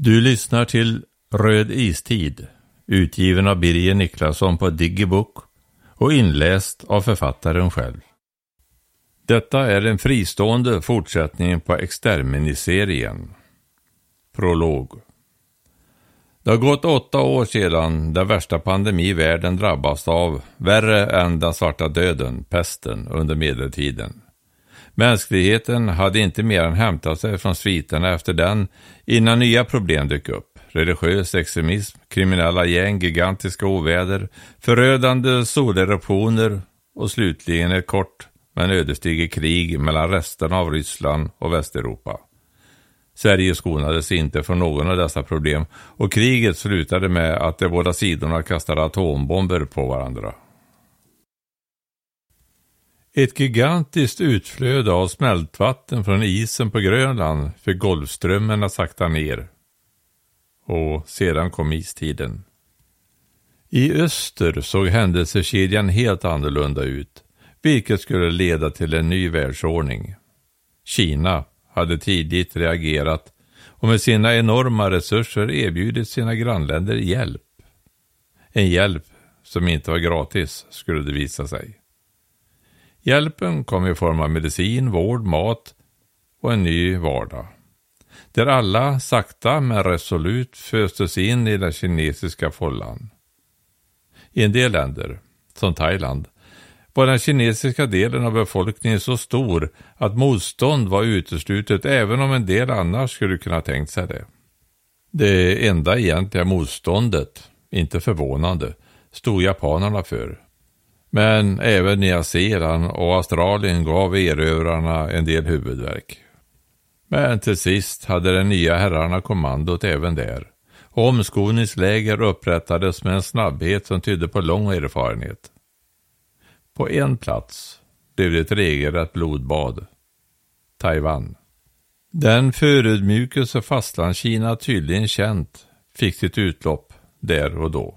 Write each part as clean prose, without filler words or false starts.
Du lyssnar till Röd istid, utgiven av Birger Niklasson på Digibook och inläst av författaren själv. Detta är en fristående fortsättning på Extermini-serien. Prolog. Det har gått 8 år sedan den värsta pandemi världen drabbas av, värre än den svarta döden, pesten, under medeltiden. Mänskligheten hade inte mer än hämtat sig från sviterna efter den innan nya problem dök upp. Religiös extremism, kriminella gäng, gigantiska oväder, förödande soleruptioner och slutligen ett kort men ödesdigert krig mellan resten av Ryssland och Västeuropa. Sverige skonades inte från någon av dessa problem och kriget slutade med att de båda sidorna kastade atombomber på varandra. Ett gigantiskt utflöde av smältvatten från isen på Grönland fick Golfströmmen att sakta ner. Och sedan kom istiden. I öster såg händelsekedjan helt annorlunda ut, vilket skulle leda till en ny världsordning. Kina hade tidigt reagerat och med sina enorma resurser erbjudit sina grannländer hjälp. En hjälp som inte var gratis, skulle det visa sig. Hjälpen kom i form av medicin, vård, mat och en ny vardag. Där alla sakta men resolut föstes in i den kinesiska fållan. I en del länder, som Thailand, var den kinesiska delen av befolkningen så stor att motstånd var uteslutet även om en del annars skulle kunna tänkt sig det. Det enda egentliga motståndet, inte förvånande, stod japanerna för. Men även Nya Zeeland och Australien gav erövrarna en del huvudvärk. Men till sist hade de nya herrarna kommandot även där. Och omskolningsläger upprättades med en snabbhet som tydde på lång erfarenhet. På en plats blev det ett regelrätt blodbad. Taiwan. Den förödmjukelse fastlandskina tydligen känt fick sitt utlopp där och då.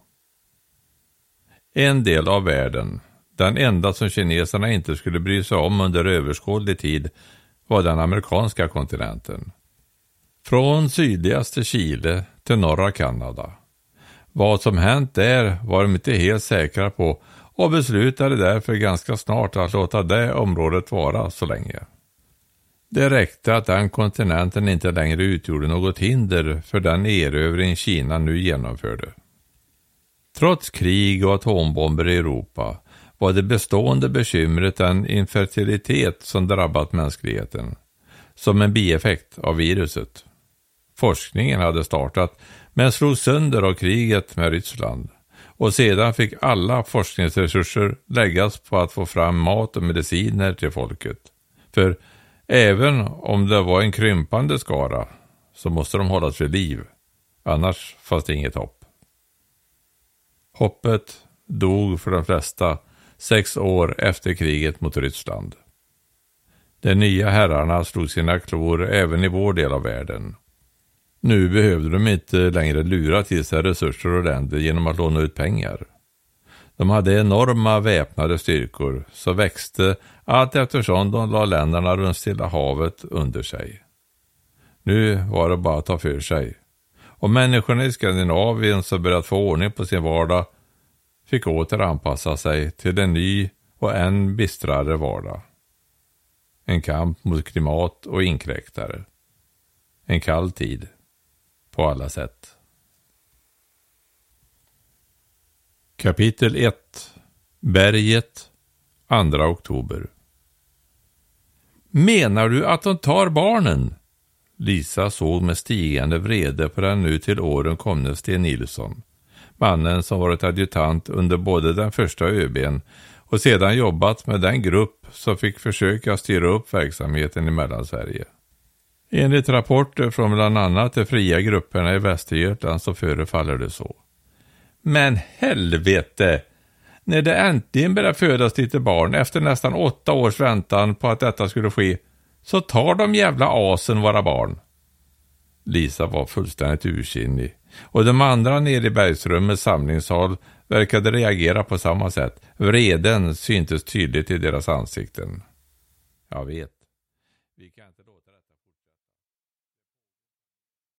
En del av världen, den enda som kineserna inte skulle bry sig om under överskådlig tid, var den amerikanska kontinenten. Från sydligaste Chile till norra Kanada. Vad som hänt där var de inte helt säkra på och beslutade därför ganska snart att låta det området vara så länge. Det räckte att den kontinenten inte längre utgjorde något hinder för den erövring Kina nu genomförde. Trots krig och atombomber i Europa var det bestående bekymret en infertilitet som drabbat mänskligheten, som en bieffekt av viruset. Forskningen hade startat men slog sönder av kriget med Ryssland och sedan fick alla forskningsresurser läggas på att få fram mat och mediciner till folket. För även om det var en krympande skara så måste de hållas vid liv, annars fanns det inget hopp. Hoppet dog för de flesta 6 år efter kriget mot Ryssland. De nya herrarna slog sina klor även i vår del av världen. Nu behövde de inte längre lura till sig resurser och länder genom att låna ut pengar. De hade enorma väpnade styrkor så växte allt eftersom de la länderna runt Stilla havet under sig. Nu var det bara att ta för sig. Och människorna i Skandinavien som börjat få ordning på sin vardag fick åter anpassa sig till en ny och än bistrare vardag. En kamp mot klimat och inkräktare. En kall tid. På alla sätt. Kapitel 1. Berget. 2 oktober. Menar du att de tar barnen? Lisa såg med stigande vrede på den nu till åren komne Sten Nilsson. Mannen som varit adjutant under både den första ÖB:n och sedan jobbat med den grupp som fick försöka styra upp verksamheten i Mellansverige. Enligt rapporter från bland annat de fria grupperna i Västergötland så förefaller det så. Men helvete! När det äntligen börjar födas lite barn efter nästan 8 års väntan på att detta skulle ske så tar de jävla asen våra barn. Lisa var fullständigt ursinnig och de andra nere i bergsrummets samlingssal verkade reagera på samma sätt. Vreden syntes tydligt i deras ansikten. Jag vet. Vi kan